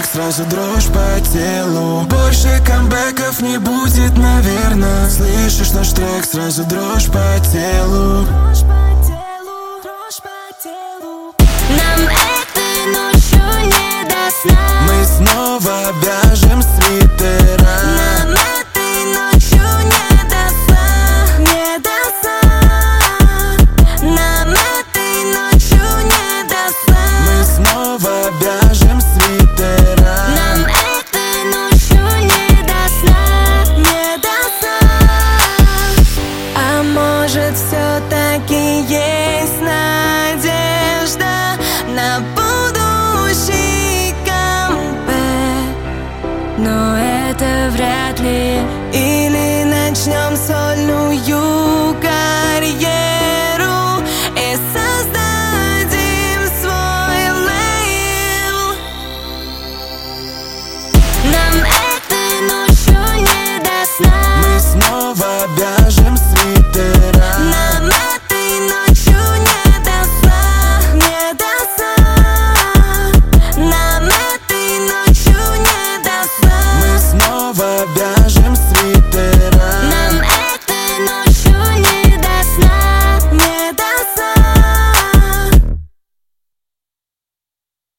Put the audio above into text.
сразу дрожь по телу. Больше камбэков не будет, наверное. Слышишь наш трек, сразу дрожь по телу. Нам этой ночью не до сна. Мы снова вяжем свитера. Нам этой ночью не до сна, не до сна. Нам этой ночью не до сна. Мы снова вяжем